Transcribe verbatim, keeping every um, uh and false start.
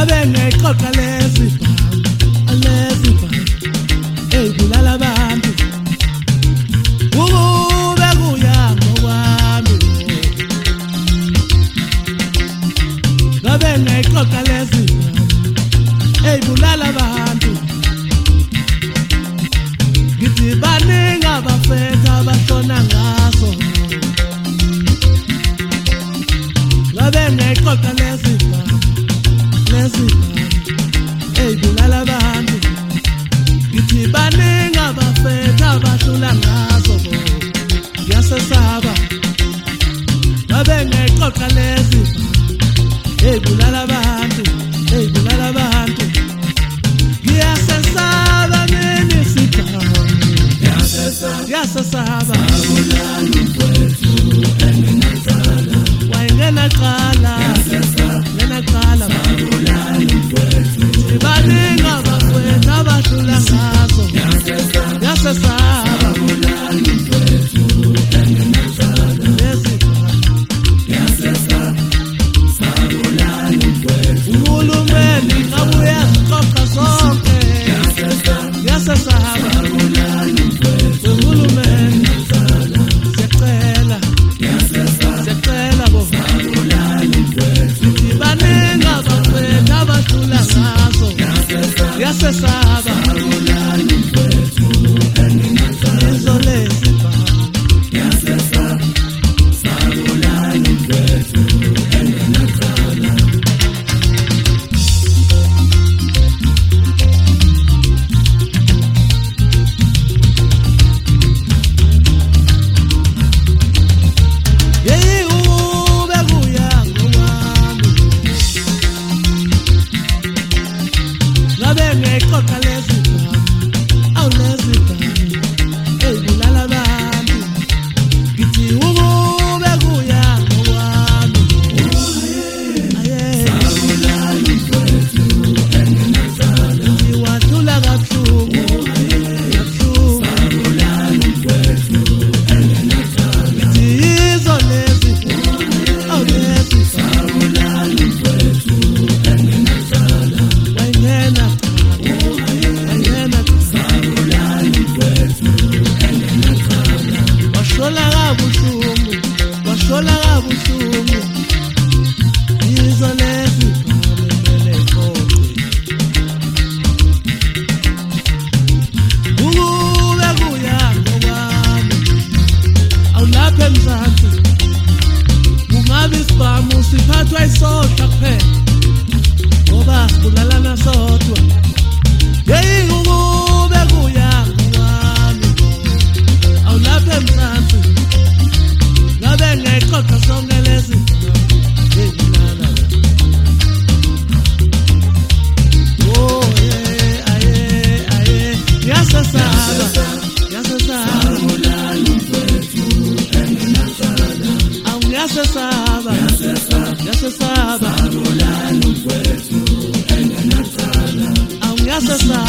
ngabe ngexoxa lezi alezi eyibulala abantu ukube kuya ngokwami ngabe ngexoxa lezi eyibulala abantu ngithi baningi abafethu abashona ngaso ngabe ngexoxa lezi lezi eyibulala abantu ngithi baningi abafethu abashula ngaso ngiyasesaba ngabe ngexoxa lezi eyibulala abantu eyibulala abantu ngiyasesaba mina sibhawu ngiyasesaba sabulala mfowethu enginazala wayengena qala ngena qala sabulala mfowethu baningi abafethu abashula ngaso ngiyasesaba sabulala mfowethu enginazala ngiyasesaba sabulala mfowethu uhulumeni ngabuya sixoxa sonke ngiyasesaba sabulala mfowethu uhulumeni siyacela siyacela bo sabulala mfowethu baningi abafethu abashula ngaso ngiyasesaba sabulala mfowethu enginazala izolezi ba ngiyasesaba sabulala mfowethu enginazala Sabulala mfowethu enginazala